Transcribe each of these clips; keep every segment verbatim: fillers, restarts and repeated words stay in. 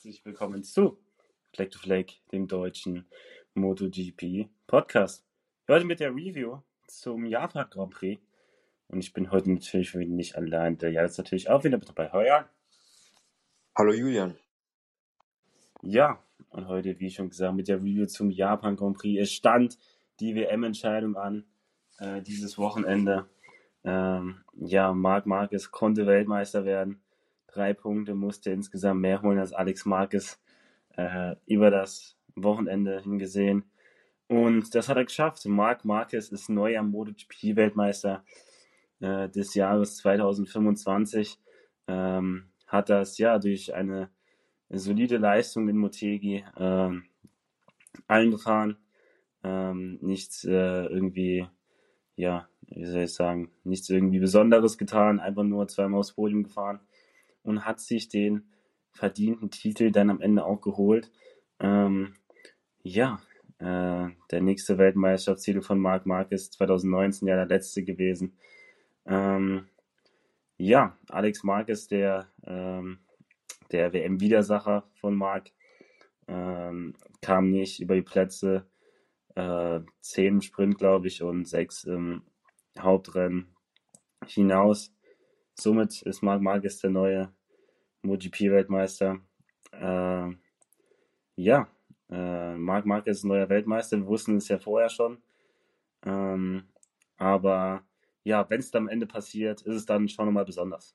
herzlich willkommen zu Fleck to Fleck, dem deutschen MotoGP Podcast. Heute mit der Review zum Japan Grand Prix. Und ich bin heute natürlich nicht allein. Der Jan ist natürlich auch wieder mit dabei. Hallo Jan. Hallo Julian. Ja, und heute, wie schon gesagt, mit der Review zum Japan Grand Prix. Es stand die W M-Entscheidung an äh, dieses Wochenende. Ähm, ja, Marc Marquez konnte Weltmeister werden. Drei Punkte, musste insgesamt mehr holen als Alex Marquez äh, über das Wochenende hingesehen. Und das hat er geschafft. Marc Marquez ist neuer MotoGP-Weltmeister äh, des Jahres zwanzig fünfundzwanzig. Ähm, hat das ja durch eine solide Leistung in Motegi äh, eingefahren. Ähm, nichts äh, irgendwie, ja, wie soll ich sagen, nichts irgendwie Besonderes getan, einfach nur zweimal aufs Podium gefahren und hat sich den verdienten Titel dann am Ende auch geholt. Ähm, ja, äh, der nächste Weltmeisterschaftstitel von Marc Marquez zwanzig neunzehn, ja der letzte gewesen. Ähm, ja, Alex Marquez, der, ähm, der W M-Widersacher von Marc, ähm, kam nicht über die Plätze äh, zehn im Sprint, glaube ich, und sechs im Hauptrennen hinaus. Somit ist Marc Marquez der neue MotoGP-Weltmeister. Äh, ja, äh, Marc Marquez ist neuer Weltmeister. Wir wussten es ja vorher schon. Ähm, aber ja, wenn es dann am Ende passiert, ist es dann schon nochmal besonders.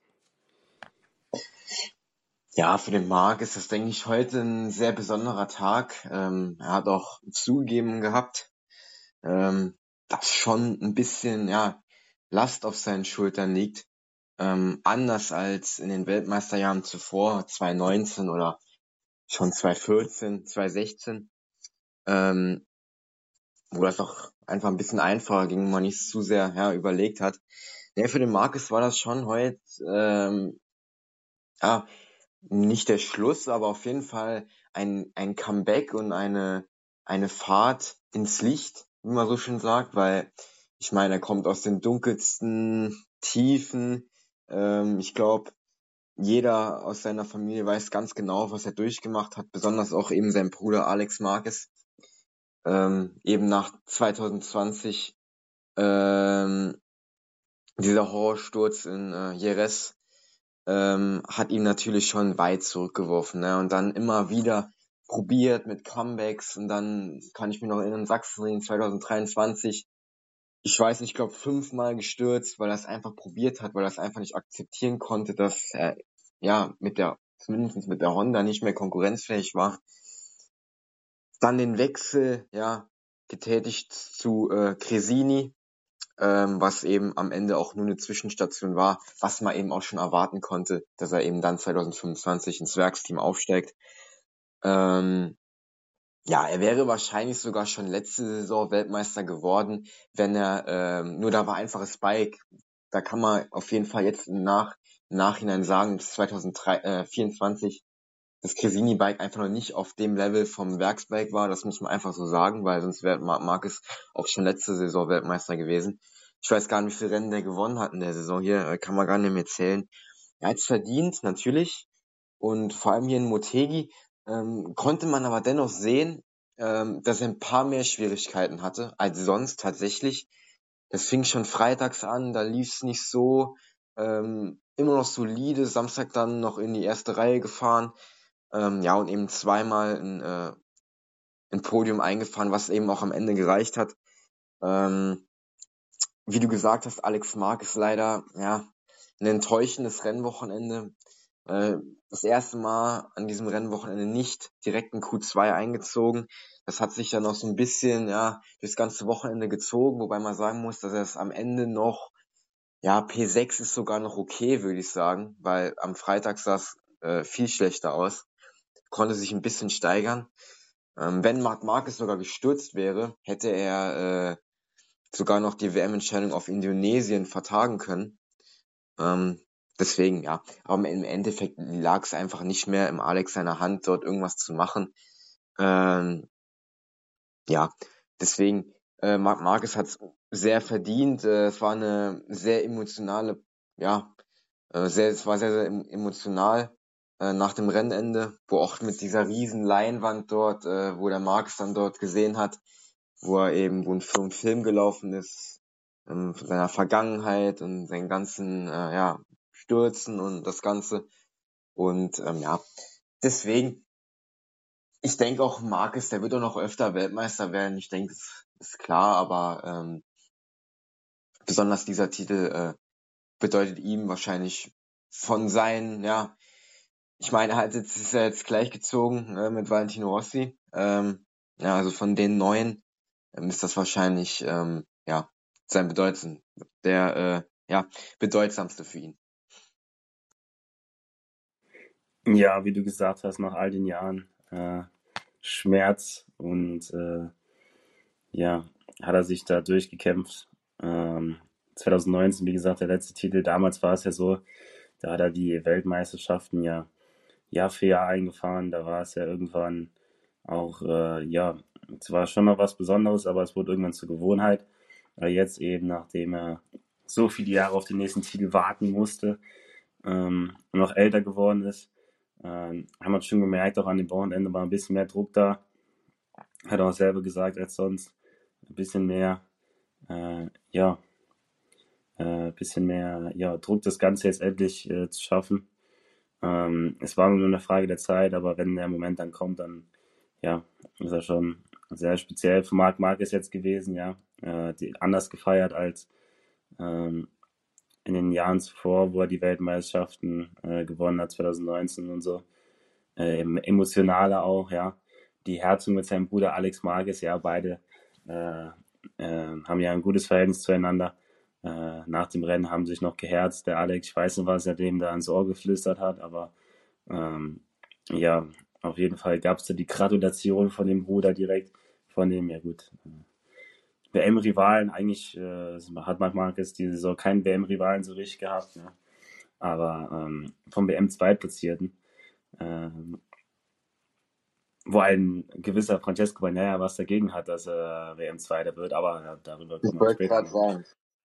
Ja, für den Marc ist das, denke ich, heute ein sehr besonderer Tag. Ähm, er hat auch zugegeben gehabt, ähm, dass schon ein bisschen, ja, Last auf seinen Schultern liegt. Ähm, anders als in den Weltmeisterjahren zuvor, zwanzig neunzehn oder schon zwanzig vierzehn, zwanzig sechzehn, ähm, wo das auch einfach ein bisschen einfacher ging, wo man nicht zu sehr, ja, überlegt hat. Ja, für den Marcus war das schon heute, ähm, ja, nicht der Schluss, aber auf jeden Fall ein, ein Comeback und eine, eine Fahrt ins Licht, wie man so schön sagt, weil ich meine, er kommt aus den dunkelsten Tiefen. Ähm, ich glaube, jeder aus seiner Familie weiß ganz genau, was er durchgemacht hat, besonders auch eben sein Bruder Alex Marquez. Ähm, eben nach zwanzig zwanzig ähm, dieser Horrorsturz in äh, Jerez ähm, hat ihn natürlich schon weit zurückgeworfen, ne? Und dann immer wieder probiert mit Comebacks und dann kann ich mich noch erinnern, Sachsenring zwanzig dreiundzwanzig, ich weiß nicht, ich glaube fünfmal gestürzt, weil er es einfach probiert hat, weil er es einfach nicht akzeptieren konnte, dass er ja mit der, zumindest mit der Honda nicht mehr konkurrenzfähig war. Dann den Wechsel, ja, getätigt zu äh, Cresini, ähm, was eben am Ende auch nur eine Zwischenstation war, was man eben auch schon erwarten konnte, dass er eben dann zwanzig fünfundzwanzig ins Werksteam aufsteigt. Ähm, ja, er wäre wahrscheinlich sogar schon letzte Saison Weltmeister geworden, wenn er, ähm, nur da war einfaches Bike. Da kann man auf jeden Fall jetzt im, Nach, im Nachhinein sagen, dass zwanzig vierundzwanzig das Cresini-Bike einfach noch nicht auf dem Level vom Werksbike war. Das muss man einfach so sagen, weil sonst wäre Marquez auch schon letzte Saison Weltmeister gewesen. Ich weiß gar nicht, wie viele Rennen der gewonnen hat in der Saison hier, kann man gar nicht mehr zählen. Er hat es verdient, natürlich. Und vor allem hier in Motegi ähm, konnte man aber dennoch sehen, ähm, dass er ein paar mehr Schwierigkeiten hatte als sonst tatsächlich. Das fing schon freitags an, da lief es nicht so. Ähm, immer noch solide, Samstag dann noch in die erste Reihe gefahren. Ähm, ja, und eben zweimal ein, äh, ein Podium eingefahren, was eben auch am Ende gereicht hat. Ähm, wie du gesagt hast, Alex Marc ist leider, ja, ein enttäuschendes Rennwochenende. Äh, das erste Mal an diesem Rennwochenende nicht direkt in Q zwei eingezogen. Das hat sich dann noch so ein bisschen, ja, durchs ganze Wochenende gezogen, wobei man sagen muss, dass er es am Ende noch, ja, P sechs ist sogar noch okay, würde ich sagen, weil am Freitag sah es äh, viel schlechter aus. Konnte sich ein bisschen steigern. Ähm, wenn Marc Marquez sogar gestürzt wäre, hätte er äh, sogar noch die W M-Entscheidung auf Indonesien vertagen können. Ähm, deswegen, ja. Aber im Endeffekt lag es einfach nicht mehr im Alex seiner Hand, dort irgendwas zu machen. Ähm, ja, deswegen, äh, Marc Marquez hat es sehr verdient. Äh, es war eine sehr emotionale, ja, äh, sehr, es war sehr, sehr emotional. äh, nach dem Rennende, wo auch mit dieser riesen Leinwand dort, äh, wo der Marc dann dort gesehen hat, wo er eben, wo ein Film, Film gelaufen ist, ähm, von seiner Vergangenheit und seinen ganzen, äh, ja, Stürzen und das Ganze. Und ähm, ja, deswegen, ich denke auch, Marquez, der wird auch noch öfter Weltmeister werden. Ich denke, das ist klar, aber ähm, besonders dieser Titel äh, bedeutet ihm wahrscheinlich von seinen, ja, ich meine, er hat jetzt, ist er jetzt gleichgezogen äh, mit Valentino Rossi. Ähm, ja, also von den neuen ähm, ist das wahrscheinlich ähm, ja sein bedeutendsten, der äh, ja bedeutsamste für ihn. Ja, wie du gesagt hast, nach all den Jahren äh, Schmerz und äh, ja, hat er sich da durchgekämpft. Ähm, zwanzig neunzehn, wie gesagt, der letzte Titel. Damals war es ja so, da hat er die Weltmeisterschaften ja Jahr für Jahr eingefahren. Da war es ja irgendwann auch, äh, ja, es war schon noch was Besonderes, aber es wurde irgendwann zur Gewohnheit. Aber jetzt eben, nachdem er so viele Jahre auf den nächsten Titel warten musste ähm, und noch älter geworden ist, ähm, haben wir schon gemerkt, auch an dem Wochenende war ein bisschen mehr Druck da. Hat er auch selber gesagt als sonst. Ein bisschen mehr, äh, ja, äh, bisschen mehr, ja, Druck, das Ganze jetzt endlich äh, zu schaffen. Ähm, es war nur eine Frage der Zeit, aber wenn der Moment dann kommt, dann, ja, ist er schon sehr speziell für Marc Marquez jetzt gewesen, ja. Äh, die, anders gefeiert als ähm, in den Jahren zuvor, wo er die Weltmeisterschaften äh, gewonnen hat, zwanzig neunzehn und so. Äh, emotionaler auch, ja. Die Herzog mit seinem Bruder Alex Marquez, ja, beide äh, äh, haben ja ein gutes Verhältnis zueinander. Äh, nach dem Rennen haben sich noch geherzt. Der Alex, ich weiß nicht, was er dem da ins Ohr geflüstert hat, aber ähm, ja, auf jeden Fall gab es da die Gratulation von dem Bruder direkt, von dem, ja gut, W M-Rivalen, eigentlich äh, hat Marc Marquez diese Saison keinen W M-Rivalen so richtig gehabt, ja. Aber ähm, vom W M-Zweitplatzierten, ähm, wo ein gewisser Francesco Bagnaia was dagegen hat, dass er W M-Zweiter wird, aber ja, darüber Ich kommen wir auch wollte später gerade noch. sagen.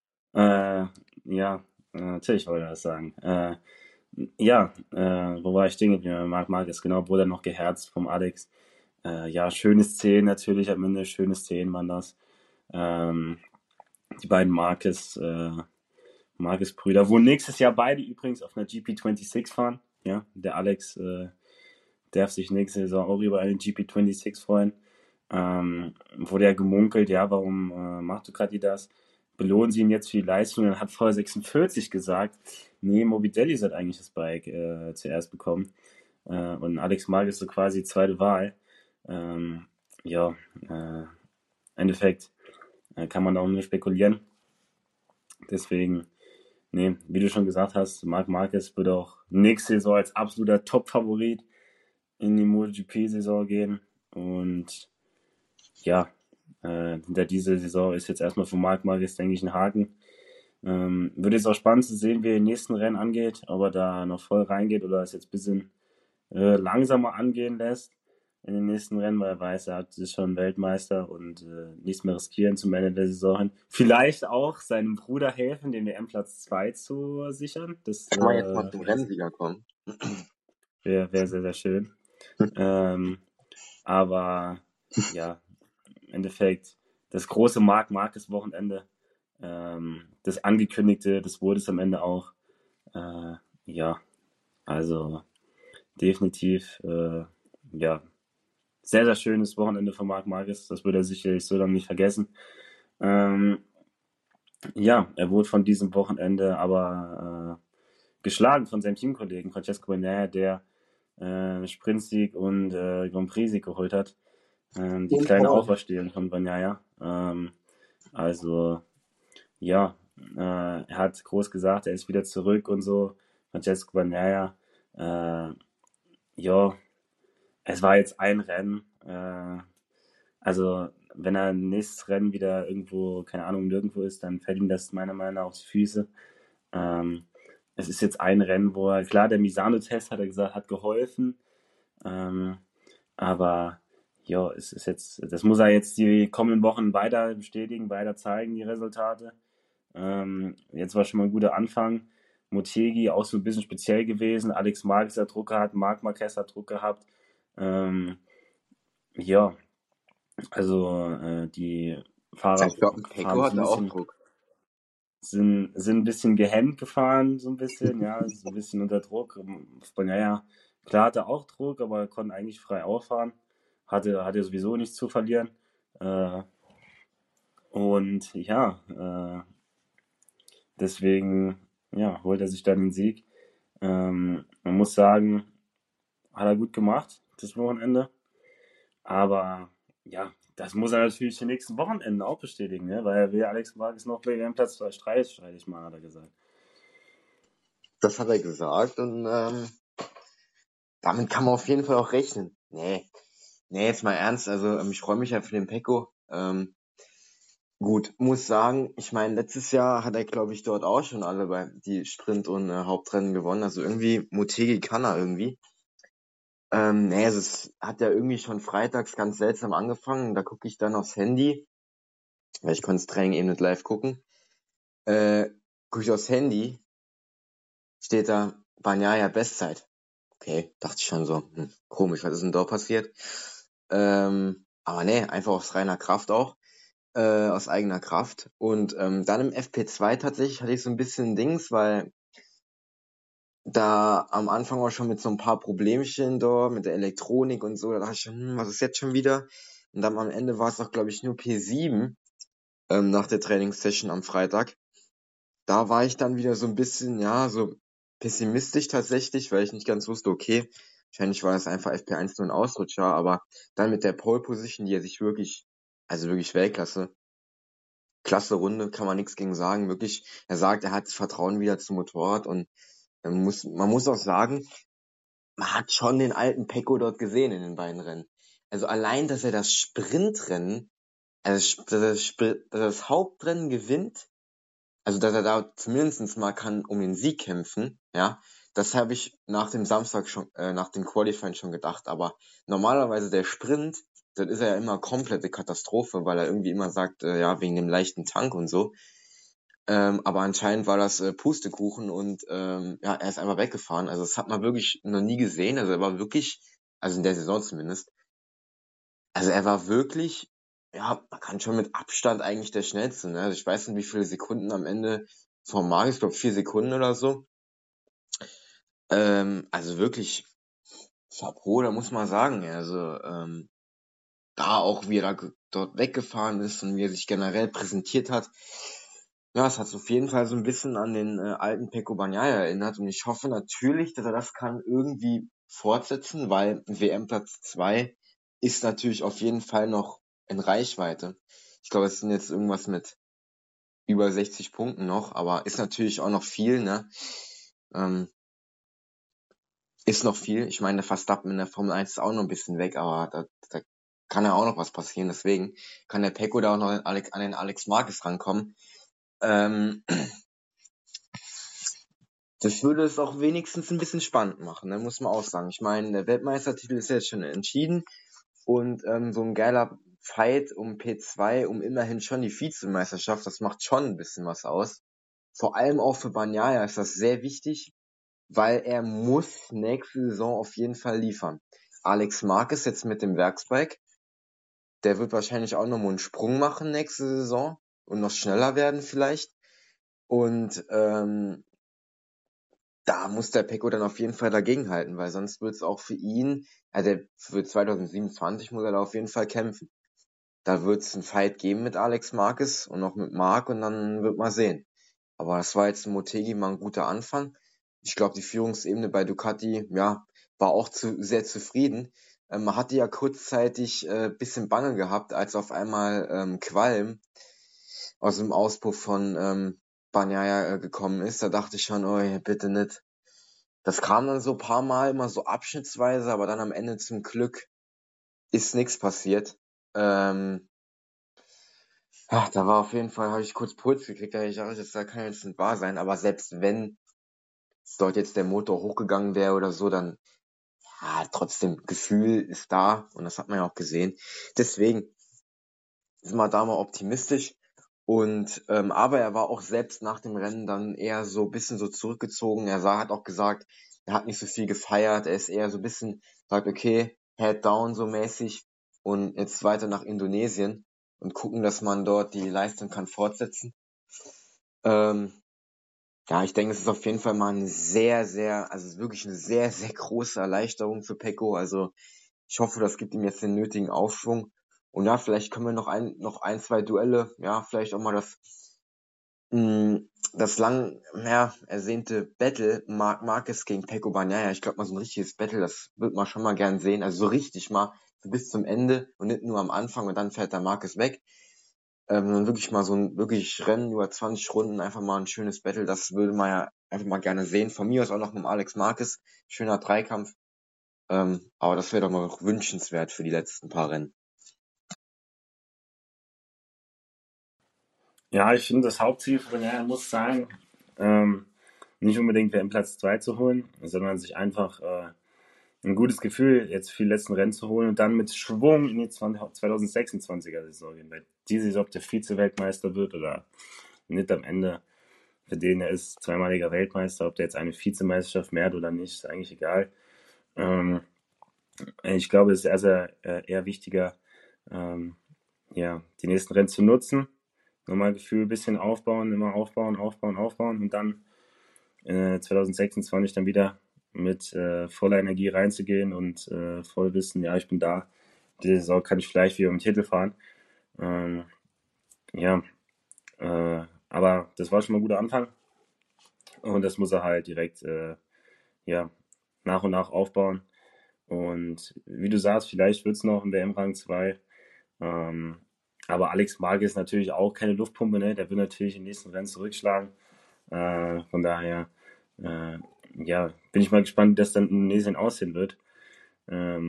Äh, ja, äh, natürlich wollte er das sagen. Äh, ja, äh, wo war ich stehen geblieben? Marc Marquez, genau, wurde er noch geherzt vom Alex. Äh, ja, schöne Szenen natürlich am Ende, schöne Szenen waren das. Ähm, die beiden Marquez, äh, Marquez-Brüder, wo nächstes Jahr beide übrigens auf einer G P sechsundzwanzig fahren. Ja, der Alex äh, darf sich nächste Saison auch über eine G P sechsundzwanzig freuen. Ähm, wurde ja gemunkelt, ja, warum äh, macht Ducati das? Belohnen sie ihn jetzt für die Leistung? Dann hat V sechsundvierzig gesagt, nee, Morbidelli hat eigentlich das Bike äh, zuerst bekommen. Äh, und Alex Marquez so quasi zweite Wahl. Ähm, ja, äh, im Endeffekt äh, kann man da auch nur spekulieren. Deswegen, nee, wie du schon gesagt hast, Marc Marquez wird auch nächste Saison als absoluter Top-Favorit in die MotoGP-Saison gehen. Und ja, äh, hinter dieser Saison ist jetzt erstmal für Marc Marquez, denke ich, ein Haken. Ähm, wird jetzt auch spannend zu sehen, wie er den nächsten Rennen angeht, ob er da noch voll reingeht oder es jetzt ein bisschen äh, langsamer angehen lässt in den nächsten Rennen, weil er weiß, er hat, ist schon Weltmeister und äh, nichts mehr riskieren zum Ende der Saison hin. Vielleicht auch seinem Bruder helfen, den W M-Platz zwei zu sichern. Das Kann man jetzt mal äh, zum wäre Rennsieger kommen? wär, wär sehr, sehr schön. Ähm, aber ja, im Endeffekt das große Marc Marquez Wochenende, ähm, das angekündigte, das wurde es am Ende auch. Äh, ja, also definitiv, äh, ja, sehr, sehr schönes Wochenende von Marc Marquez. Das wird er sicherlich so lange nicht vergessen. Ähm, ja, er wurde von diesem Wochenende aber äh, geschlagen von seinem Teamkollegen Francesco Bagnaia, der äh, Sprintsieg und äh, Grand Prix-Sieg geholt hat. Ähm, die Und kleine Paul. Auferstehung von Bagnaia. Ähm, also, ja, äh, er hat groß gesagt, er ist wieder zurück und so. Francesco Bagnaia, äh, ja, es war jetzt ein Rennen. Äh, also, wenn er nächstes Rennen wieder irgendwo, keine Ahnung, nirgendwo ist, dann fällt ihm das meiner Meinung nach auf die Füße. Ähm, es ist jetzt ein Rennen, wo er, klar, der Misano-Test hat er gesagt, hat geholfen. Ähm, aber ja, es ist jetzt, das muss er jetzt die kommenden Wochen weiter bestätigen, weiter zeigen, die Resultate. Ähm, jetzt war schon mal ein guter Anfang. Motegi auch so ein bisschen speziell gewesen. Alex Marquez hat Druck gehabt, Marc Marquez hat Druck gehabt. Ähm, ja, also äh, die Fahrer Ich glaube, fahren Pecco so ein hatte auch bisschen, Druck. sind, sind ein bisschen gehemmt gefahren, so ein bisschen, ja, so ein bisschen unter Druck. Von ja, ja, klar hatte auch Druck, aber er konnte eigentlich frei auffahren. Hatte, hatte sowieso nichts zu verlieren. Äh, und ja, äh, deswegen ja, holt er sich dann den Sieg. Ähm, man muss sagen, hat er gut gemacht, das Wochenende. Aber ja, das muss er natürlich die nächsten Wochenenden auch bestätigen, ne? Weil er will Alex Marquez noch W M-Platz streitig, streitig machen, hat er gesagt. Das hat er gesagt und ähm, damit kann man auf jeden Fall auch rechnen. Nee, nee, jetzt mal ernst. Also ähm, ich freue mich ja für den Pecco. Ähm, gut, muss sagen, ich meine, letztes Jahr hat er, glaube ich, dort auch schon alle bei die Sprint- und äh, Hauptrennen gewonnen. Also irgendwie, Motegi kann er irgendwie. Ähm, nee, also es hat ja irgendwie schon freitags ganz seltsam angefangen. Da gucke ich dann aufs Handy, weil ich konnte das Training eben nicht live gucken. Äh, gucke ich aufs Handy, steht da Bagnaia Bestzeit. Okay, dachte ich schon so, hm, komisch, was ist denn da passiert? Ähm, aber nee, einfach aus reiner Kraft auch, äh, aus eigener Kraft. Und ähm, dann im F P zwei tatsächlich hatte ich so ein bisschen Dings, weil da am Anfang war schon mit so ein paar Problemchen da, mit der Elektronik und so, da dachte ich schon, hm, was ist jetzt schon wieder? Und dann am Ende war es noch, glaube ich, nur P sieben ähm, nach der Trainingssession am Freitag. Da war ich dann wieder so ein bisschen, ja, so pessimistisch tatsächlich, weil ich nicht ganz wusste, okay, wahrscheinlich war das einfach F P eins nur ein Ausrutscher, aber dann mit der Pole Position, die er sich wirklich, also wirklich Weltklasse, klasse Runde, kann man nichts gegen sagen, wirklich, er sagt, er hat Vertrauen wieder zum Motorrad und man muss, man muss auch sagen, man hat schon den alten Pecco dort gesehen in den beiden Rennen. Also allein, dass er das Sprintrennen, also dass er das, Spr- dass er das Hauptrennen gewinnt, also dass er da zumindest mal kann um den Sieg kämpfen, ja, das habe ich nach dem Samstag schon, äh, nach dem Qualifying schon gedacht, aber normalerweise der Sprint, das ist ja immer komplette Katastrophe, weil er irgendwie immer sagt, äh, ja, wegen dem leichten Tank und so, ähm, aber anscheinend war das äh, Pustekuchen und ähm, ja, er ist einfach weggefahren, also das hat man wirklich noch nie gesehen, also er war wirklich, also in der Saison zumindest, also er war wirklich, ja, man kann schon mit Abstand eigentlich der Schnellste, ne? Also ich weiß nicht, wie viele Sekunden am Ende vom Markt, ich glaube vier Sekunden oder so. Ähm, also wirklich Chapeau, da muss man sagen. Also ähm, da auch, wie er da ge- dort weggefahren ist und wie er sich generell präsentiert hat. Ja, es hat auf jeden Fall so ein bisschen an den äh, alten Pecco Bagnaia erinnert und ich hoffe natürlich, dass er das kann irgendwie fortsetzen, weil W M-Platz zwei ist natürlich auf jeden Fall noch in Reichweite. Ich glaube, es sind jetzt irgendwas mit über sechzig Punkten noch, aber ist natürlich auch noch viel, ne? Ähm, ist noch viel. Ich meine, der Verstappen in der Formel eins ist auch noch ein bisschen weg, aber da, da kann ja auch noch was passieren. Deswegen kann der Pecco da auch noch an, Alex, an den Alex Marquez rankommen. Ähm, Das würde es auch wenigstens ein bisschen spannend machen, ne, muss man auch sagen. Ich meine, der Weltmeistertitel ist jetzt schon entschieden und ähm, so ein geiler Fight um P zwei, um immerhin schon die Vizemeisterschaft, das macht schon ein bisschen was aus. Vor allem auch für Bagnaia ist das sehr wichtig, weil er muss nächste Saison auf jeden Fall liefern. Alex Marquez jetzt mit dem Werksbike, der wird wahrscheinlich auch nochmal einen Sprung machen nächste Saison und noch schneller werden vielleicht. Und ähm, da muss der Pecco dann auf jeden Fall dagegenhalten, weil sonst wird es auch für ihn, also für zwanzig siebenundzwanzig muss er da auf jeden Fall kämpfen. Da wird es einen Fight geben mit Alex Marquez und auch mit Marc und dann wird man sehen. Aber das war jetzt Motegi mal ein guter Anfang. Ich glaube, die Führungsebene bei Ducati, ja, war auch zu, sehr zufrieden. Ähm, man hatte ja kurzzeitig äh, bisschen Bange gehabt, als auf einmal ähm, Qualm aus dem Auspuff von ähm, Bagnaia äh, gekommen ist. Da dachte ich schon, oh, bitte nicht. Das kam dann so ein paar Mal, immer so abschnittsweise, aber dann am Ende zum Glück ist nichts passiert. Ähm, ach, da war auf jeden Fall, habe ich kurz Puls gekriegt, da hab ich dachte, das kann jetzt nicht wahr sein, aber selbst wenn dort jetzt der Motor hochgegangen wäre oder so, dann, ja, trotzdem, Gefühl ist da und das hat man ja auch gesehen. Deswegen sind wir da mal optimistisch Und ähm, aber er war auch selbst nach dem Rennen dann eher so ein bisschen so zurückgezogen. Er sah, hat auch gesagt, er hat nicht so viel gefeiert. Er ist eher so ein bisschen, sagt, okay, head down so mäßig und jetzt weiter nach Indonesien und gucken, dass man dort die Leistung kann fortsetzen. Ähm, ja, ich denke, es ist auf jeden Fall mal eine sehr, sehr, also es ist wirklich eine sehr, sehr große Erleichterung für Pecco. Also ich hoffe, das gibt ihm jetzt den nötigen Aufschwung. Und ja, vielleicht können wir noch ein, noch ein, zwei Duelle, ja, vielleicht auch mal das, mh, das lang, ja, ersehnte Battle Marc Marquez gegen Pecco Bagnaia. Ich glaube mal so ein richtiges Battle, das wird man schon mal gern sehen. Also so richtig mal, so bis zum Ende und nicht nur am Anfang und dann fährt der Marquez weg. Ähm, dann wirklich mal so ein wirklich Rennen über zwanzig Runden, einfach mal ein schönes Battle, das würde man ja einfach mal gerne sehen. Von mir aus auch noch mit dem Alex Marquez, schöner Dreikampf. Ähm, aber das wäre doch mal noch wünschenswert für die letzten paar Rennen. Ja, ich finde, das Hauptziel von Real muss sein, ähm, nicht unbedingt W M-Platz zwei zu holen, sondern sich einfach äh, ein gutes Gefühl jetzt für die letzten Rennen zu holen und dann mit Schwung in die zwanzig sechsundzwanziger Saison gehen. Weil die Saison, ob der Vize-Weltmeister wird oder nicht am Ende, für den er ist zweimaliger Weltmeister, ob der jetzt eine Vizemeisterschaft mehr hat oder nicht, ist eigentlich egal. Ähm, ich glaube, es ist eher, sehr, äh, eher wichtiger, ähm, ja, die nächsten Rennen zu nutzen. Nochmal Gefühl, ein bisschen aufbauen, immer aufbauen, aufbauen, aufbauen und dann äh, zwanzig sechsundzwanzig dann wieder mit äh, voller Energie reinzugehen und äh, voll wissen, ja, ich bin da. Diese Saison kann ich vielleicht wieder mit Titel fahren. Ähm, ja, äh, aber das war schon mal ein guter Anfang und das muss er halt direkt äh, ja, nach und nach aufbauen. Und wie du sagst, vielleicht wird es noch im W M-Rang zwei. Ähm, aber Alex Marquez ist natürlich auch keine Luftpumpe, ne? Der will natürlich im nächsten Rennen zurückschlagen. Äh, von daher, äh, ja, bin ich mal gespannt, wie das dann in Indonesien aussehen wird. Ähm,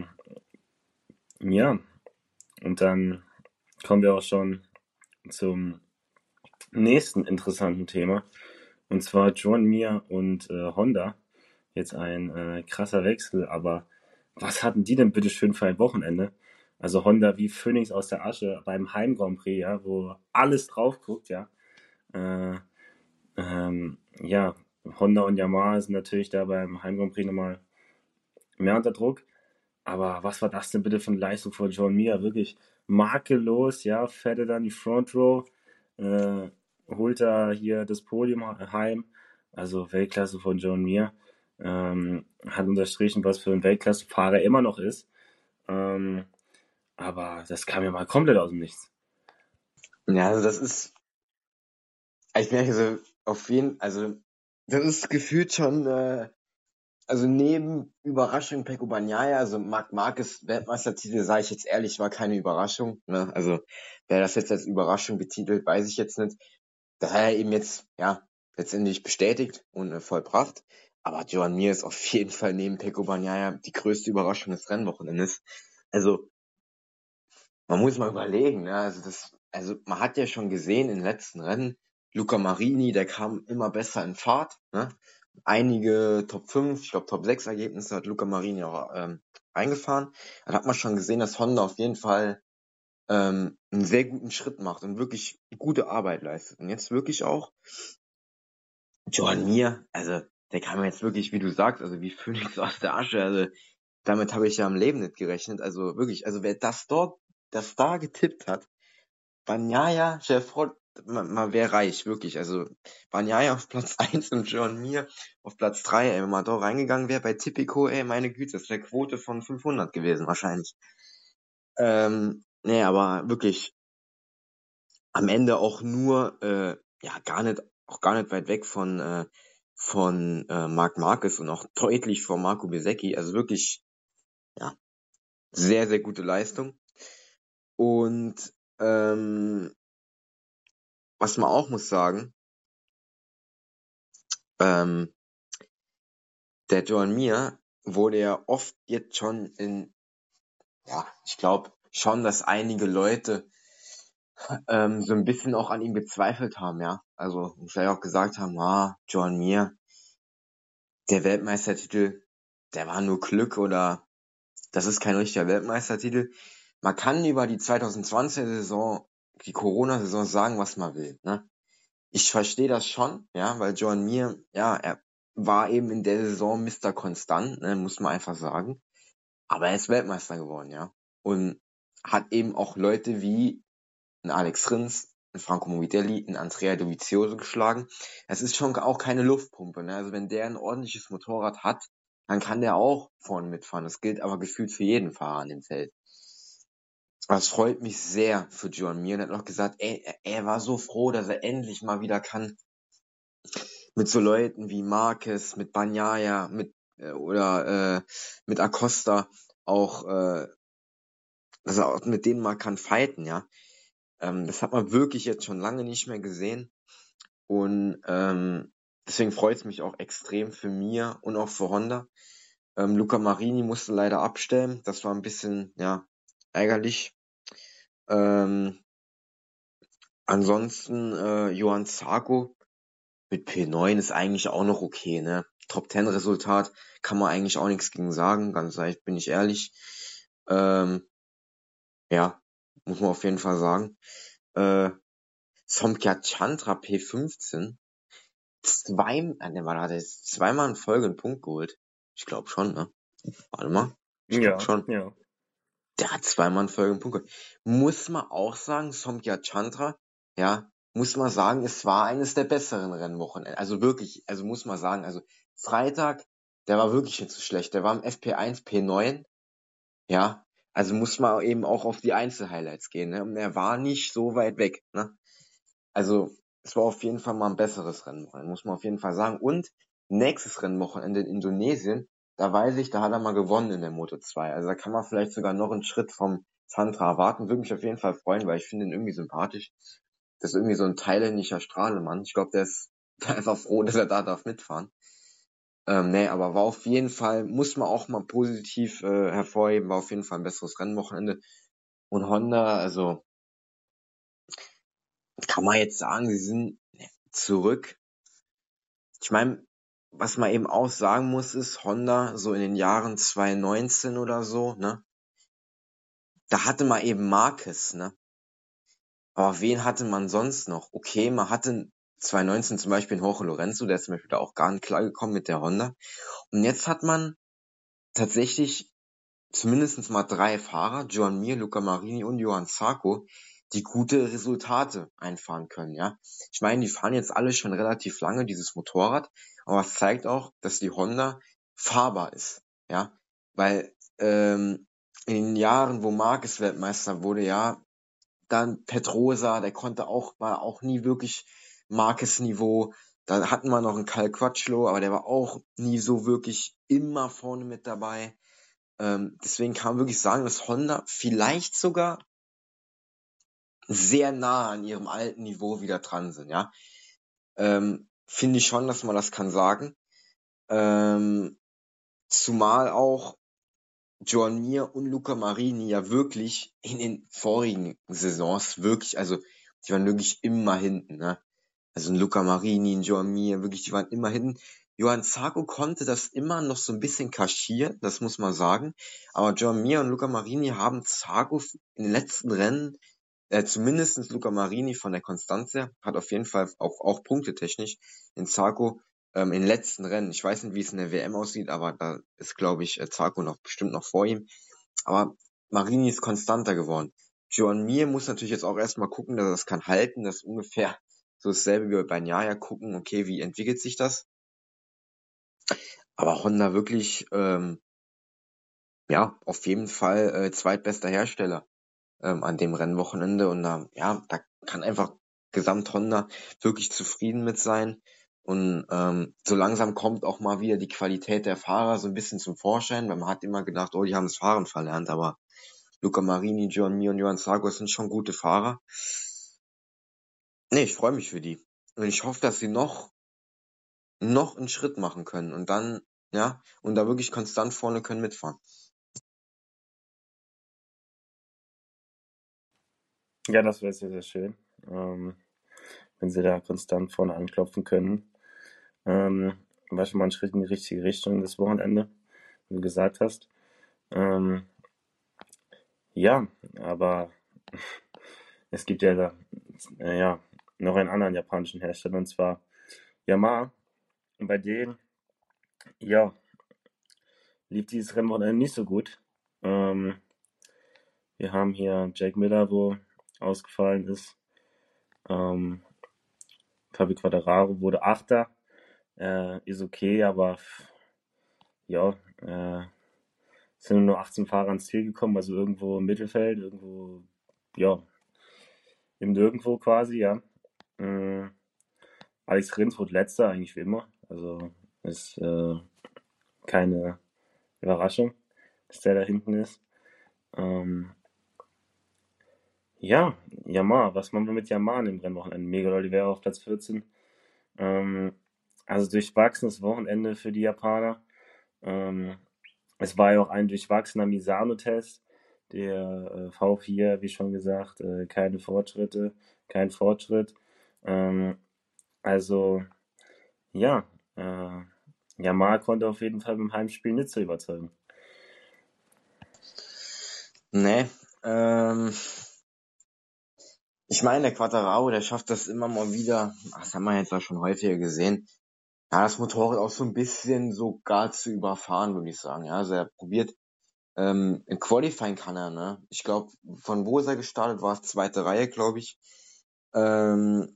ja, und dann kommen wir auch schon zum nächsten interessanten Thema. Und zwar Joan Mir und äh, Honda. Jetzt ein äh, krasser Wechsel, aber was hatten die denn bitte schön für ein Wochenende? Also Honda wie Phönix aus der Asche beim Heim Grand Prix, ja, wo alles drauf guckt, ja. Äh, ähm, ja, Honda und Yamaha sind natürlich da beim Heim Grand Prix nochmal mehr unter Druck. Aber was war das denn bitte für eine Leistung von Joan Mir? Wirklich makellos, ja, fährt er dann die Front Row, äh, holt er hier das Podium heim. Also Weltklasse von Joan Mir. Ähm, hat unterstrichen, was für ein Weltklasse-Fahrer er immer noch ist. Ähm, aber das kam ja mal komplett aus dem Nichts. Ja, also das ist, ich merke so auf jeden, also das ist gefühlt schon, äh, also neben Überraschung Pecco Bagnaia, also Marc Marquez Weltmeistertitel, sage ich jetzt ehrlich, war keine Überraschung. Ne? Also wer das jetzt als Überraschung betitelt, weiß ich jetzt nicht. Das hat er eben jetzt, ja, letztendlich bestätigt und äh, vollbracht. Aber Joan Mir ist auf jeden Fall neben Pecco Bagnaia die größte Überraschung des Rennwochenendes. Also man muss mal überlegen, ne? Also das, also man hat ja schon gesehen in den letzten Rennen, Luca Marini, der kam immer besser in Fahrt, ne? Einige Top fünf, ich glaube Top sechs Ergebnisse hat Luca Marini auch ähm, eingefahren. Dann hat man schon gesehen, dass Honda auf jeden Fall ähm, einen sehr guten Schritt macht und wirklich gute Arbeit leistet. Und jetzt wirklich auch Joan Mir, also der kam jetzt wirklich, wie du sagst, also wie Phönix aus der Asche. Also damit habe ich ja im Leben nicht gerechnet. Also wirklich, also wer das dort, das da getippt hat, Bagnaia, Chefrot, man, man wäre reich, wirklich. Also Bagnaia auf Platz eins und Joan Mir auf Platz drei, ey, wenn man da reingegangen wäre bei Tipico, ey, meine Güte, das wäre Quote von fünfhundert gewesen wahrscheinlich. Ähm, nee, aber wirklich am Ende auch nur, äh, ja, gar nicht, auch gar nicht weit weg von, äh, von äh, Marc Marquez und auch deutlich vor Marco Bezzecchi. Also wirklich, ja, sehr, sehr gute Leistung. Und ähm, was man auch muss sagen, ähm, der Joan Mir wurde ja oft jetzt schon in, ja, ich glaube schon, dass einige Leute ähm, so ein bisschen auch an ihm gezweifelt haben, ja. Also vielleicht auch gesagt haben, ah, Joan Mir, der Weltmeistertitel, der war nur Glück oder das ist kein richtiger Weltmeistertitel. Man kann über die zwanzig zwanziger Saison die Corona-Saison sagen, was man will, ne? Ich verstehe das schon, ja, weil Joan Mir, ja, er war eben in der Saison Mister Konstant, ne, muss man einfach sagen. Aber er ist Weltmeister geworden, ja. Und hat eben auch Leute wie ein Alex Rins, ein Franco Morbidelli, ein Andrea Dovizioso geschlagen. Es ist schon auch keine Luftpumpe, ne? Also wenn der ein ordentliches Motorrad hat, dann kann der auch vorne mitfahren. Das gilt aber gefühlt für jeden Fahrer an dem Feld. Das freut mich sehr für Joan Mir. Er hat noch gesagt, ey, er war so froh, dass er endlich mal wieder kann mit so Leuten wie Marquez, mit Bagnaia, mit äh, oder äh, mit Acosta auch, äh, dass er auch mit denen mal kann fighten, ja. Ähm, das hat man wirklich jetzt schon lange nicht mehr gesehen. Und ähm, deswegen freut es mich auch extrem für Mir und auch für Honda. Ähm, Luca Marini musste leider abstellen. Das war ein bisschen, ja, ärgerlich. Ähm, ansonsten äh, Johann Zarco mit P neun ist eigentlich auch noch okay, ne? Top Ten Resultat kann man eigentlich auch nichts gegen sagen, ganz ehrlich, bin ich ehrlich. Ähm, ja, muss man auf jeden Fall sagen. Äh, Somkya Chandra P fünfzehn, zwei, äh, ne, warte, hat er jetzt zweimal in Folge einen Punkt geholt? Ich glaube schon, ne? Warte mal, ich glaube Ja, schon. ja. Der hat zweimal in Folge einen Punkt geholt. Muss man auch sagen, Somkya Chandra, ja, muss man sagen, es war eines der besseren Rennwochenenden. Also wirklich, also muss man sagen, also Freitag, der war wirklich nicht so schlecht. Der war im F P eins, P neun, ja. Also muss man eben auch auf die Einzelhighlights gehen, ne? Und er war nicht so weit weg, ne? Also es war auf jeden Fall mal ein besseres Rennwochenende, muss man auf jeden Fall sagen. Und nächstes Rennwochenende in Indonesien, da weiß ich, da hat er mal gewonnen in der Moto zwei. Also da kann man vielleicht sogar noch einen Schritt vom Sandra erwarten. Würde mich auf jeden Fall freuen, weil ich finde ihn irgendwie sympathisch. Das ist irgendwie so ein thailändischer Strahlemann. Ich glaube, der ist einfach froh, dass er da darf mitfahren. Ähm, nee, aber war auf jeden Fall, muss man auch mal positiv äh, hervorheben, war auf jeden Fall ein besseres Rennwochenende. Und Honda, also kann man jetzt sagen, sie sind zurück. Ich meine, was man eben auch sagen muss, ist, Honda, so in den Jahren zwanzig neunzehn oder so, ne, da hatte man eben Marquez, ne, aber wen hatte man sonst noch? Okay, man hatte zwanzig neunzehn zum Beispiel einen Jorge Lorenzo, der ist zum Beispiel da auch gar nicht klargekommen mit der Honda. Und jetzt hat man tatsächlich zumindest mal drei Fahrer, Joan Mir, Luca Marini und Johann Zarco, die gute Resultate einfahren können, ja. Ich meine, die fahren jetzt alle schon relativ lange dieses Motorrad, aber es zeigt auch, dass die Honda fahrbar ist, ja. Weil ähm, in den Jahren, wo Marquez Weltmeister wurde, ja, dann Pedrosa, der konnte auch, war auch nie wirklich Marquez-Niveau. Dann hatten wir noch einen Cal Crutchlow, aber der war auch nie so wirklich immer vorne mit dabei. Ähm, deswegen kann man wirklich sagen, dass Honda vielleicht sogar sehr nah an ihrem alten Niveau wieder dran sind, ja. Ähm, finde ich schon, dass man das kann sagen. Ähm, zumal auch Joan Mir und Luca Marini ja wirklich in den vorigen Saisons wirklich, also die waren wirklich immer hinten, ne? Also ein Luca Marini, ein Joan Mir, wirklich, die waren immer hinten. Johann Zarco konnte das immer noch so ein bisschen kaschieren, das muss man sagen. Aber Joan Mir und Luca Marini haben Zarco in den letzten Rennen, äh, zumindest Luca Marini von der Konstanz her, hat auf jeden Fall auch, auch punktetechnisch in Zarco ähm, in den letzten Rennen, ich weiß nicht, wie es in der W M aussieht, aber da ist, glaube ich, äh, Zarco noch bestimmt noch vor ihm. Aber Marini ist konstanter geworden. Joan Mir muss natürlich jetzt auch erstmal gucken, dass er das kann halten, das ist ungefähr so dasselbe wie bei Nyaya, gucken, okay, wie entwickelt sich das? Aber Honda wirklich, ähm, ja, auf jeden Fall äh, zweitbester Hersteller ähm, an dem Rennwochenende. Und da, ja, da kann einfach Gesamt Honda wirklich zufrieden mit sein. Und ähm, so langsam kommt auch mal wieder die Qualität der Fahrer so ein bisschen zum Vorschein, weil man hat immer gedacht, oh, die haben das Fahren verlernt, aber Luca Marini, Joan Mir und Johann Sarko sind schon gute Fahrer. Nee, ich freue mich für die. Und ich hoffe, dass sie noch, noch einen Schritt machen können und dann, ja, und da wirklich konstant vorne können mitfahren. Ja, das wäre sehr, sehr schön, ähm, wenn sie da konstant vorne anklopfen können. Ähm, war schon mal ein Schritt in die richtige Richtung das Wochenende, wie du gesagt hast. Ähm, ja, aber es gibt ja, da, äh, ja noch einen anderen japanischen Hersteller, und zwar Yamaha. Und bei denen, ja, lief dieses Rennwochenende nicht so gut. Ähm, wir haben hier Jake Miller, wo ausgefallen ist. Ähm, Fabio Quartararo wurde Achter. Äh, ist okay, aber ja, äh, sind nur achtzehn Fahrer ans Ziel gekommen, also irgendwo im Mittelfeld, irgendwo, ja, im Nirgendwo quasi, ja. Äh, Alex Rins wurde letzter, eigentlich wie immer. Also ist äh, keine Überraschung, dass der da hinten ist. Ähm, ja, Yamaha, was machen wir mit Yamaha im Rennwochenende? Miguel Oliveira auf Platz vierzehn. Ähm, also durchwachsenes Wochenende für die Japaner. Ähm, es war ja auch ein durchwachsener Misano-Test. Der äh, V vier, wie schon gesagt, äh, keine Fortschritte, kein Fortschritt. Ähm, also, ja, äh, Yamaha konnte auf jeden Fall beim Heimspiel nicht so überzeugen. Nee, ähm, ich meine, der Quattararo, der schafft das immer mal wieder, ach, das haben wir jetzt auch schon häufiger gesehen, ja, das Motorrad auch so ein bisschen sogar zu überfahren, würde ich sagen. Ja, also er probiert, ähm, im Qualifying kann er, ne? Ich glaube, von wo ist er gestartet? War es zweite Reihe, glaube ich. Ähm,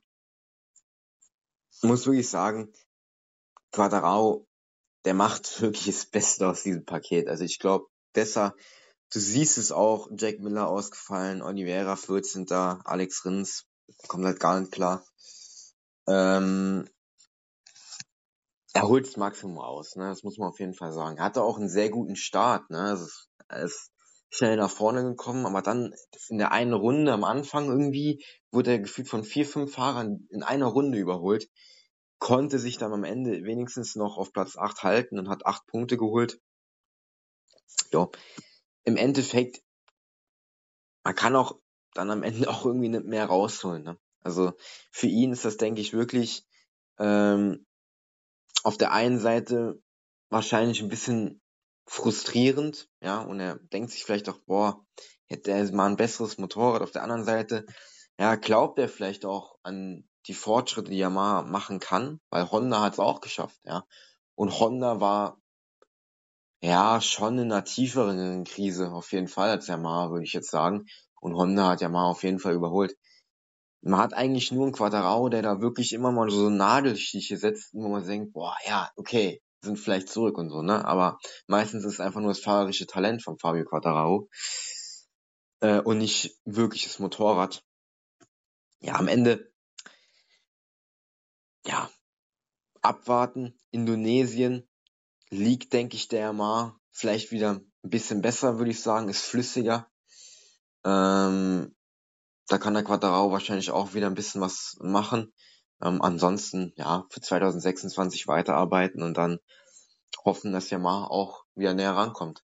muss wirklich sagen, Quattararo, der macht wirklich das Beste aus diesem Paket. Also ich glaube, besser, du siehst es auch, Jack Miller ausgefallen, Oliveira vierzehnter Alex Rins kommt halt gar nicht klar. Ähm, er holt das Maximum raus, ne? Das muss man auf jeden Fall sagen. Er hatte auch einen sehr guten Start, ne? Also er ist schnell nach vorne gekommen, aber dann in der einen Runde am Anfang irgendwie wurde er gefühlt von vier, fünf Fahrern in einer Runde überholt, konnte sich dann am Ende wenigstens noch auf Platz acht halten und hat acht Punkte geholt. Ja, im Endeffekt, man kann auch dann am Ende auch irgendwie nicht mehr rausholen, ne? Also für ihn ist das, denke ich, wirklich ähm, auf der einen Seite wahrscheinlich ein bisschen frustrierend, ja, und er denkt sich vielleicht auch, boah, hätte er mal ein besseres Motorrad. Auf der anderen Seite, ja, glaubt er vielleicht auch an die Fortschritte, die Yamaha machen kann, weil Honda hat es auch geschafft, ja. Und Honda war ja schon in einer tieferen Krise auf jeden Fall als Yamaha, würde ich jetzt sagen. Und Honda hat Yamaha auf jeden Fall überholt. Man hat eigentlich nur einen Quattararo, der da wirklich immer mal so Nadelstiche setzt, wo man denkt, boah, ja, okay, sind vielleicht zurück und so, ne? Aber meistens ist es einfach nur das fahrerische Talent von Fabio Quattararo äh, und nicht wirklich das Motorrad. Ja, am Ende, ja, abwarten. Indonesien liegt, denke ich, der Yamaha vielleicht wieder ein bisschen besser, würde ich sagen, ist flüssiger. Ähm, Da kann der Quattararo wahrscheinlich auch wieder ein bisschen was machen. Ähm, ansonsten, ja, für zwanzig sechsundzwanzig weiterarbeiten und dann hoffen, dass Yamaha auch wieder näher rankommt.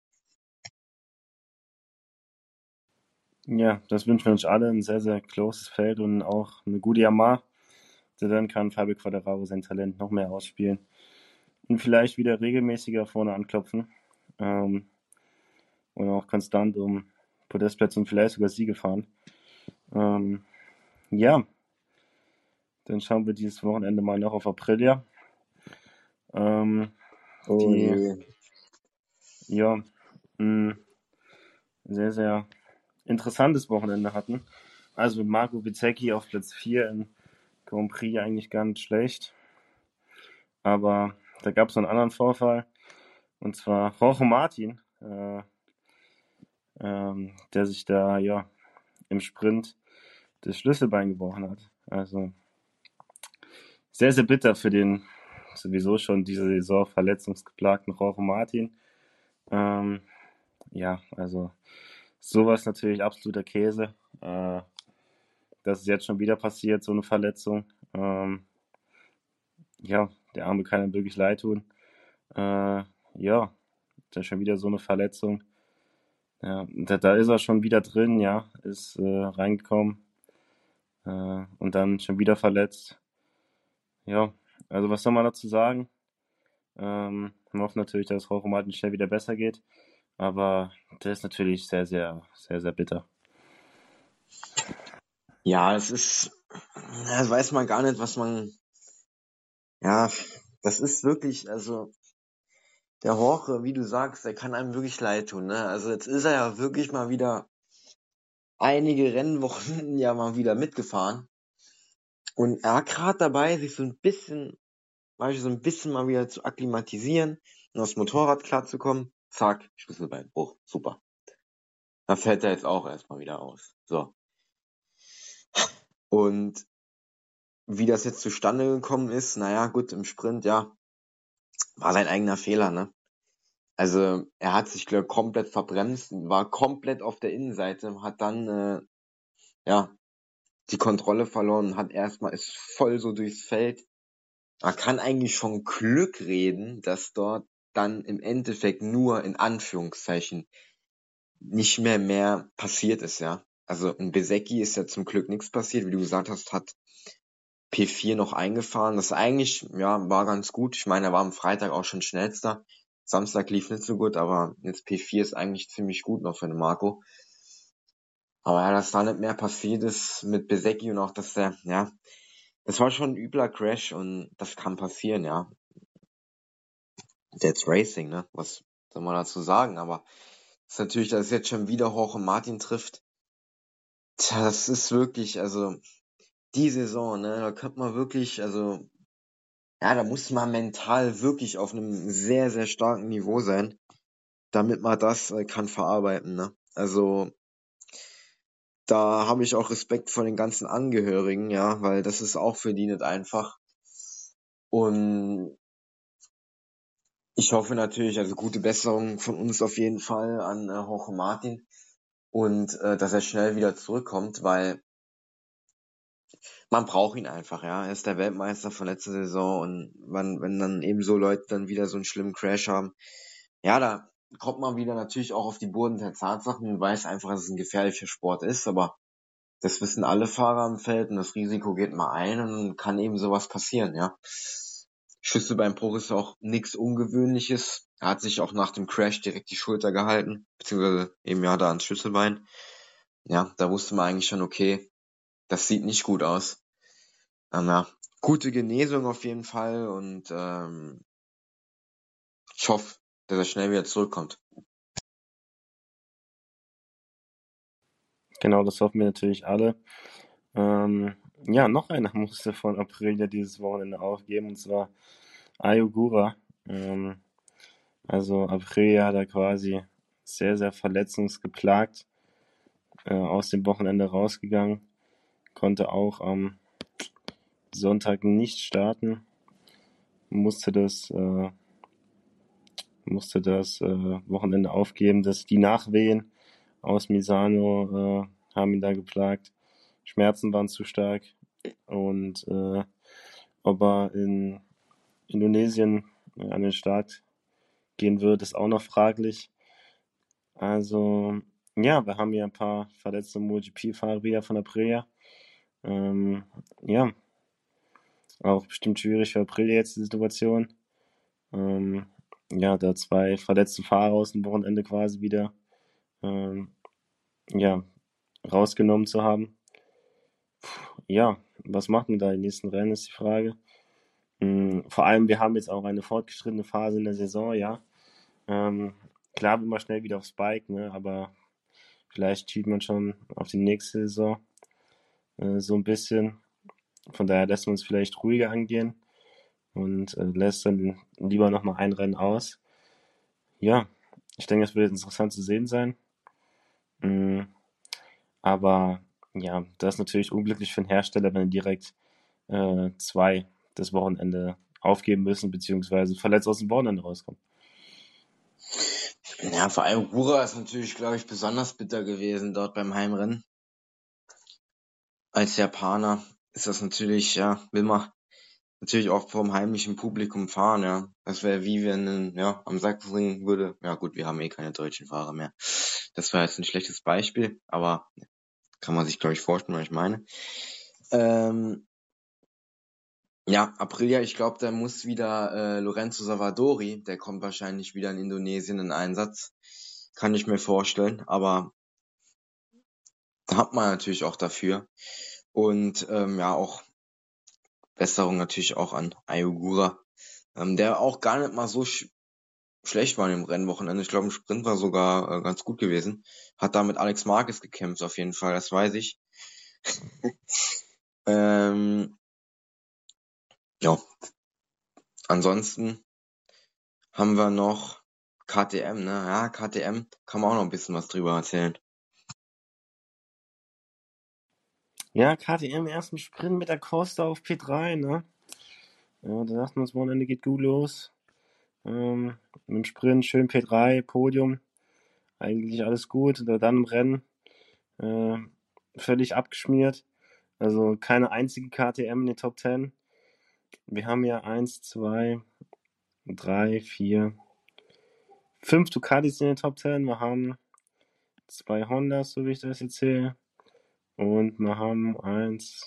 Ja, das wünschen wir uns alle, ein sehr, sehr closes Feld und auch eine gute Yamaha. Dann kann Fabio Quattararo sein Talent noch mehr ausspielen und vielleicht wieder regelmäßiger vorne anklopfen ähm, und auch konstant um Podestplätze und vielleicht sogar Siege fahren. Ähm, ja, dann schauen wir dieses Wochenende mal noch auf Aprilia. Ähm, Oh die, je. ja, ein sehr, sehr interessantes Wochenende hatten. Also mit Marco Bezzecchi auf Platz vier im Grand Prix eigentlich gar nicht schlecht. Aber da gab es noch einen anderen Vorfall. Und zwar Jorge Martin, äh, ähm, der sich da ja im Sprint das Schlüsselbein gebrochen hat. Also sehr, sehr bitter für den sowieso schon diese Saison verletzungsgeplagten Jorge Martin. Ähm, ja, also sowas natürlich absoluter Käse. Äh, dass es jetzt schon wieder passiert, so eine Verletzung. Ähm, ja, der Arme kann ihm wirklich leid tun. Äh, ja, dann schon wieder so eine Verletzung. Ja, da, da ist er schon wieder drin, ja, ist äh, reingekommen äh, und dann schon wieder verletzt. Ja, also was soll man dazu sagen? Ähm, wir hoffen natürlich, dass es Jorge Martin schnell wieder besser geht, aber das ist natürlich sehr, sehr, sehr, sehr bitter. Ja, es ist, das weiß man gar nicht, was man, ja, das ist wirklich, also der Jorge, wie du sagst, der kann einem wirklich leid tun, ne? Also jetzt ist er ja wirklich mal wieder einige Rennwochen ja mal wieder mitgefahren. Und er war gerade dabei, sich so ein bisschen, weißt du, so ein bisschen mal wieder zu akklimatisieren und aufs Motorrad klarzukommen. Zack, Schlüsselbeinbruch, super. Da fällt er jetzt auch erstmal wieder aus. So. Und wie das jetzt zustande gekommen ist, naja, gut, im Sprint, ja, war sein eigener Fehler, ne? Also er hat sich, glaube ich, komplett verbremst, war komplett auf der Innenseite, hat dann, äh, ja, die Kontrolle verloren, hat erstmal, ist voll so durchs Feld. Man kann eigentlich von Glück reden, dass dort dann im Endeffekt nur in Anführungszeichen nicht mehr mehr passiert ist, ja. Also in Bezzecchi ist ja zum Glück nichts passiert, wie du gesagt hast, hat P vier noch eingefahren. Das eigentlich, ja, war ganz gut. Ich meine, er war am Freitag auch schon schnellster. Samstag lief nicht so gut, aber jetzt P vier ist eigentlich ziemlich gut noch für den Marco. Aber ja, dass da nicht mehr passiert ist mit Bezzecchi und auch, dass der, ja, das war schon ein übler Crash und das kann passieren, ja. That's Racing, ne? Was soll man dazu sagen? Aber das ist natürlich, dass es jetzt schon wieder Jorge Martin trifft. Tja, das ist wirklich, also die Saison, ne? Da könnte man wirklich, also ja, da muss man mental wirklich auf einem sehr, sehr starken Niveau sein, damit man das äh, kann verarbeiten, ne? Also da habe ich auch Respekt vor den ganzen Angehörigen, ja, weil das ist auch für die nicht einfach. Und ich hoffe natürlich, also gute Besserung von uns auf jeden Fall an äh, Jorge Martin und äh, dass er schnell wieder zurückkommt, weil man braucht ihn einfach, ja. Er ist der Weltmeister von letzter Saison und man, wenn dann eben so Leute dann wieder so einen schlimmen Crash haben, ja, da kommt man wieder natürlich auch auf die Boden der Tatsachen und weiß einfach, dass es ein gefährlicher Sport ist, aber das wissen alle Fahrer am Feld und das Risiko geht mal ein und dann kann eben sowas passieren, ja. Schüsse beim Bruch ist auch nichts Ungewöhnliches. Er hat sich auch nach dem Crash direkt die Schulter gehalten, beziehungsweise eben ja da ans Schlüsselbein. Ja, da wusste man eigentlich schon, okay, das sieht nicht gut aus. Ähm, ja, gute Genesung auf jeden Fall und ähm, ich hoffe, dass er schnell wieder zurückkommt. Genau, das hoffen wir natürlich alle. Ähm, ja, noch einer musste von Aprilia dieses Wochenende aufgeben, und zwar Ayogura. Ähm, also Aprilia hat er quasi sehr, sehr verletzungsgeplagt äh, aus dem Wochenende rausgegangen, konnte auch am Sonntag nicht starten, musste das, äh, musste das äh, Wochenende aufgeben, dass die Nachwehen aus Misano äh, haben ihn da geplagt. Schmerzen waren zu stark und äh, ob er in Indonesien äh, an den Start gehen wird, ist auch noch fraglich. Also ja, wir haben hier ein paar verletzte MotoGP-Fahrer wieder von Aprilia. Ähm, ja, auch bestimmt schwierig für Aprilia jetzt die Situation. Ähm, ja, da zwei verletzte Fahrer aus dem Wochenende quasi wieder ähm, ja, rausgenommen zu haben. Puh, ja, was macht man da in den nächsten Rennen, ist die Frage. Mhm, vor allem, wir haben jetzt auch eine fortgeschrittene Phase in der Saison, ja. Ähm, klar will man schnell wieder aufs Bike, ne, aber vielleicht schielt man schon auf die nächste Saison äh, so ein bisschen. Von daher lässt man es vielleicht ruhiger angehen und äh, lässt dann lieber nochmal ein Rennen aus. Ja, ich denke, das wird interessant zu sehen sein. Mhm. Aber ja, das ist natürlich unglücklich für den Hersteller, wenn direkt äh, zwei das Wochenende aufgeben müssen, beziehungsweise verletzt aus dem Wochenende rauskommen. Ja, vor allem Gura ist natürlich, glaube ich, besonders bitter gewesen dort beim Heimrennen. Als Japaner ist das natürlich, ja, will man natürlich auch vom heimlichen Publikum fahren, ja. Das wäre wie wenn, ja, am Sachsenring würde, ja gut, wir haben eh keine deutschen Fahrer mehr. Das war jetzt ein schlechtes Beispiel, aber kann man sich, glaube ich, vorstellen, was ich meine. Ähm, ja, Aprilia, ich glaube, da muss wieder äh, Lorenzo Savadori, der kommt wahrscheinlich wieder in Indonesien in Einsatz. Kann ich mir vorstellen, aber da hat man natürlich auch dafür. Und ähm, ja, auch Besserung natürlich auch an Ayogura, ähm, der auch gar nicht mal so sch schlecht war im Rennwochenende. Ich glaube, im Sprint war sogar äh, ganz gut gewesen. Hat da mit Alex Marquez gekämpft auf jeden Fall, das weiß ich. ähm, ja, ansonsten haben wir noch K T M, ne? Ja, K T M kann man auch noch ein bisschen was drüber erzählen. Ja, K T M ersten Sprint mit der Costa auf P drei, ne? Ja, da dachten wir, das Wochenende geht gut los. Ähm, Im Sprint schön P drei, Podium, eigentlich alles gut. Und dann im Rennen äh, völlig abgeschmiert. Also keine einzige K T M in den Top zehn. Wir haben ja eins, zwei, drei, vier, fünf Ducatis in den Top zehn. Wir haben zwei Hondas, so wie ich das jetzt sehe. Und wir haben eins,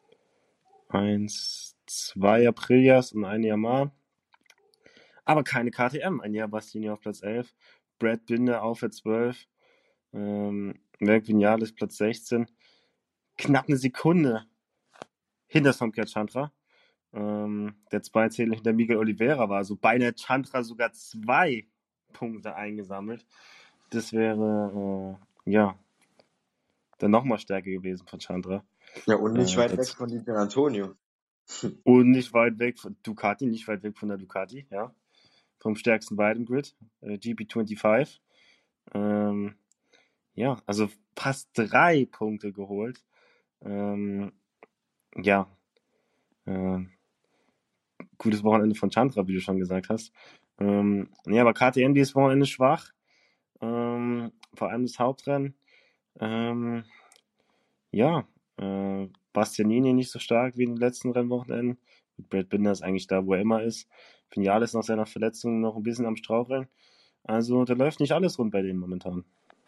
eins, zwei Aprilias und eine Yamaha. Aber keine K T M. Ein Jahr Bastiani auf Platz elf. Brad Binder auf der zwölf. Ähm, Merck Vinales Platz sechzehn. Knapp eine Sekunde hinter Somket Chandra. Ähm, der zweizählig hinter Miguel Oliveira war. Also beinahe Chandra sogar zwei Punkte eingesammelt. Das wäre, äh, ja, dann nochmal stärker gewesen von Chandra. Ja, und nicht Äh, weit weg das, von Di Antonio. und nicht weit weg von Ducati, nicht weit weg von der Ducati, ja. Vom stärksten beiden Grid, äh, G P fünfundzwanzig. Ähm, ja, also fast drei Punkte geholt. Ähm, ja, äh, gutes Wochenende von Chandra, wie du schon gesagt hast. Ähm, ja, aber K T M dieses Wochenende schwach. Ähm, vor allem das Hauptrennen. Ähm, ja, äh, Bastianini nicht so stark wie in den letzten Rennwochenenden. Brad Binder ist eigentlich da, wo er immer ist. Vinales nach seiner Verletzung noch ein bisschen am Straucheln. Also da läuft nicht alles rund bei denen momentan.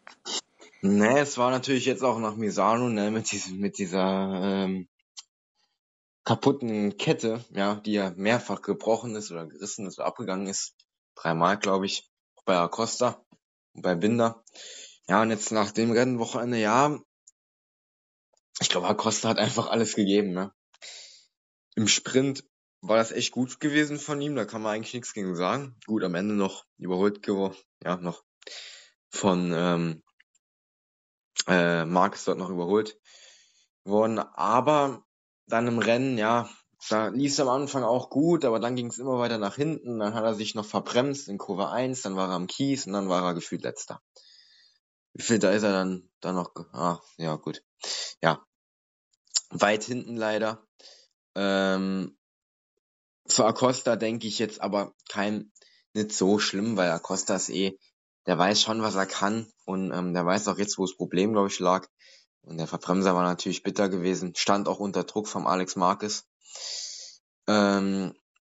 Ne, es war natürlich jetzt auch nach Misano, ne, mit diesem, mit dieser ähm, kaputten Kette, ja, die ja mehrfach gebrochen ist oder gerissen ist oder abgegangen ist. Dreimal, glaube ich. Auch bei Acosta und bei Binder. Ja, und jetzt nach dem Rennwochenende, ja, ich glaube, Acosta hat einfach alles gegeben, ne? Im Sprint war das echt gut gewesen von ihm, da kann man eigentlich nichts gegen sagen. Gut, am Ende noch überholt geworden, ja, noch von ähm, äh, Marquez dort noch überholt worden, aber dann im Rennen, ja, da lief es am Anfang auch gut, aber dann ging es immer weiter nach hinten, dann hat er sich noch verbremst in Kurve eins, dann war er am Kies und dann war er gefühlt letzter. Wie viel da ist er dann, dann noch, ah, ja, gut. Ja, weit hinten leider. Ähm, für Acosta denke ich jetzt aber kein, nicht so schlimm, weil Acosta ist eh, der weiß schon, was er kann und ähm, der weiß auch jetzt, wo das Problem, glaube ich, lag. Und der Verbremser war natürlich bitter gewesen, stand auch unter Druck vom Alex Marquez. Ähm,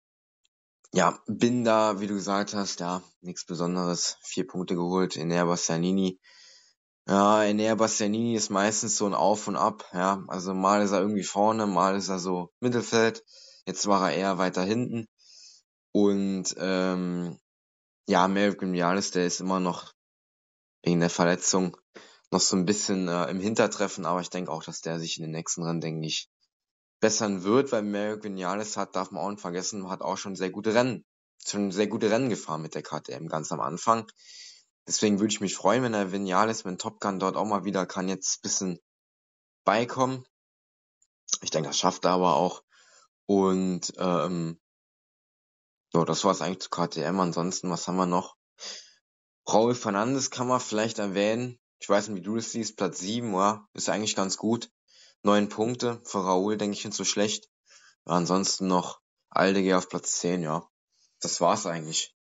ja, Binder, wie du gesagt hast, ja, nichts Besonderes, vier Punkte geholt. Enea Bastianini, ja, Enea Bastianini ist meistens so ein Auf und Ab, ja, also mal ist er irgendwie vorne, mal ist er so Mittelfeld, jetzt war er eher weiter hinten und ähm, ja, Maverick Vinales, der ist immer noch wegen der Verletzung noch so ein bisschen äh, im Hintertreffen, aber ich denke auch, dass der sich in den nächsten Rennen, denke ich, bessern wird, weil Maverick Vinales hat, darf man auch nicht vergessen, hat auch schon sehr gute Rennen, schon sehr gute Rennen gefahren mit der K T M ganz am Anfang. Deswegen würde ich mich freuen, wenn er Vinales mit Top Gun dort auch mal wieder kann jetzt ein bisschen beikommen. Ich denke, das schafft er aber auch. Und ähm, ja, das war es eigentlich zu K T M. Ansonsten, was haben wir noch? Raúl Fernandes kann man vielleicht erwähnen. Ich weiß nicht, wie du das siehst. Platz sieben, ja, ist eigentlich ganz gut. Neun Punkte. Für Raúl denke ich nicht so schlecht. Ja, ansonsten noch Aldeguer auf Platz zehn, ja. Das war's eigentlich.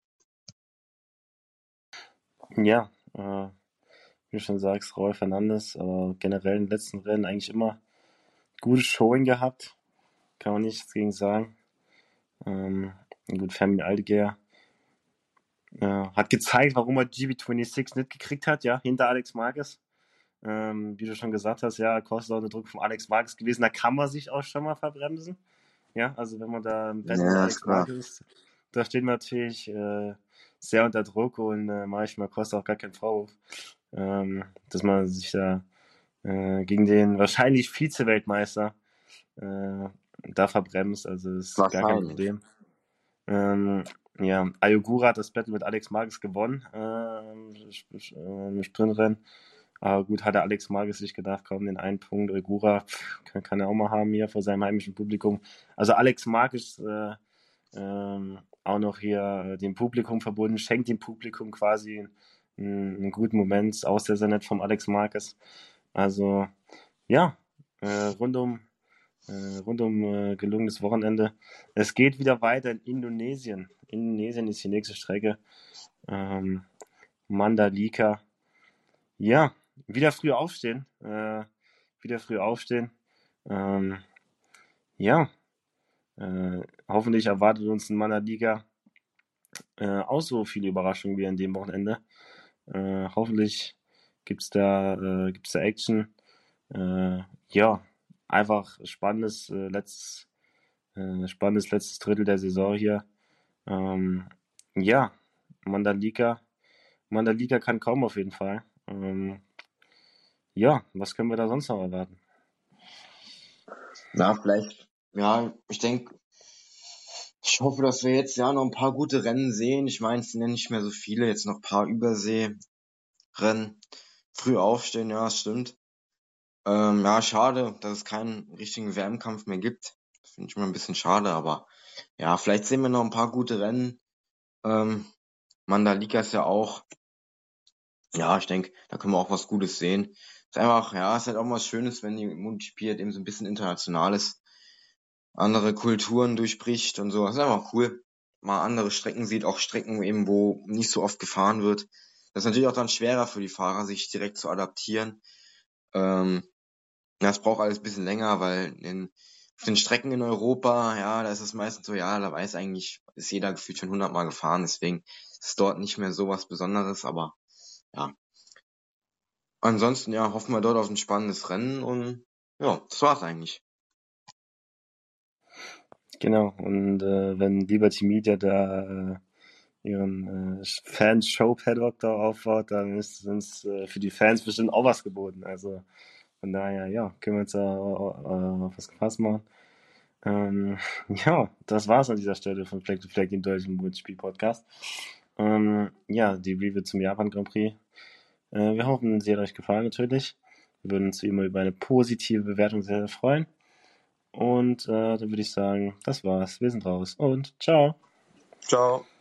Ja, äh, wie du schon sagst, Raúl Fernandes, aber generell in den letzten Rennen eigentlich immer gutes Showing gehabt. Kann man nichts gegen sagen. Ähm, gut, Fermin Aldeguer äh, hat gezeigt, warum er G B sechsundzwanzig nicht gekriegt hat, ja, hinter Alex Marquez. Ähm, wie du schon gesagt hast, ja, Costa unter Druck von Alex Marquez gewesen, da kann man sich auch schon mal verbremsen. Ja, also wenn man da im Battle mit Ja, ist Alex klar. Marquez ist, da steht man natürlich äh, sehr unter Druck und äh, mache ich mir Costa auch gar keinen Vorwurf, ähm, dass man sich da äh, gegen den wahrscheinlich Vize-Weltmeister äh, da verbremst, also ist gar kein Wahrscheinlich. Problem. Ähm, ja, Ayogura hat das Battle mit Alex Marquez gewonnen, ähm, äh, im Sprintrennen. Aber gut, hatte Alex Marquez sich gedacht, komm, den einen Punkt, Ayogura pff, kann, kann er auch mal haben hier vor seinem heimischen Publikum. Also Alex Marquez äh, ähm, auch noch hier äh, dem Publikum verbunden, schenkt dem Publikum quasi einen, einen guten Moment, auch sehr, sehr nett vom Alex Marquez. Also ja, äh, rundum äh, rundum äh, gelungenes Wochenende. Es geht wieder weiter in Indonesien. Indonesien ist die nächste Strecke. Ähm, Mandalika. Ja, wieder früh aufstehen. Äh, wieder früh aufstehen. Ähm, ja, äh, hoffentlich erwartet uns in Mandalika äh, auch so viele Überraschungen wie an dem Wochenende. Äh, hoffentlich gibt's da, äh, gibt's da Action. Äh, ja, einfach spannendes äh, letztes Äh, spannendes letztes Drittel der Saison hier. Ähm, ja, Mandalika. Mandalika kann kaum auf jeden Fall. Ähm, ja, was können wir da sonst noch erwarten? Na, vielleicht, ja, ich denke, ich hoffe, dass wir jetzt ja noch ein paar gute Rennen sehen. Ich meine, es sind ja nicht mehr so viele, jetzt noch ein paar Überseerennen. Früh aufstehen, ja, das stimmt. Ähm, ja, schade, dass es keinen richtigen W M-Kampf mehr gibt. Das finde ich mal ein bisschen schade, aber ja, vielleicht sehen wir noch ein paar gute Rennen. Ähm, Mandalika ist ja auch, ja, ich denke, da können wir auch was Gutes sehen. Ist einfach, ja, ist halt auch was Schönes, wenn die MotoGP halt eben so ein bisschen international ist, andere Kulturen durchbricht und so. Das ist einfach cool. Mal andere Strecken sieht, auch Strecken eben, wo nicht so oft gefahren wird. Das ist natürlich auch dann schwerer für die Fahrer, sich direkt zu adaptieren. Ähm, ja, es braucht alles ein bisschen länger, weil in, auf den Strecken in Europa, ja, da ist es meistens so, ja, da weiß eigentlich, ist jeder gefühlt schon hundertmal gefahren, deswegen ist es dort nicht mehr so was Besonderes, aber ja. Ansonsten, ja, hoffen wir dort auf ein spannendes Rennen und ja, das war's eigentlich. Genau, und äh, wenn Liberty Media da äh, ihren äh, Fans-Show-Paddock da aufbaut, dann ist es äh, für die Fans bestimmt auch was geboten. Also von daher, ja, können wir uns da äh, auf was gefasst machen. Ähm, ja, das war's an dieser Stelle von Fleck to Fleck, dem deutschen MotoGP-Podcast. Ähm, ja, die Review zum Japan Grand Prix. Äh, wir hoffen, sie hat euch gefallen natürlich. Wir würden uns wie immer über eine positive Bewertung sehr, sehr freuen. Und äh, dann würde ich sagen, das war's. Wir sind raus und ciao. Ciao.